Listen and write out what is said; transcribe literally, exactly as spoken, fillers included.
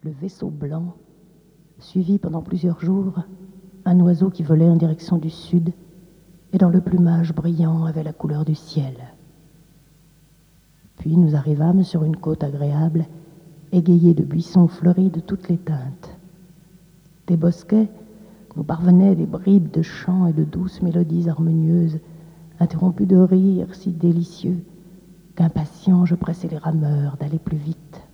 le vaisseau blanc suivit pendant plusieurs jours un oiseau qui volait en direction du sud et dont le plumage brillant avait la couleur du ciel. Puis nous arrivâmes sur une côte agréable, égayée de buissons fleuris de toutes les teintes. Des bosquets nous parvenaient des bribes de chants et de douces mélodies harmonieuses, interrompues de rires si délicieux qu'impatient je pressais les rameurs d'aller plus vite.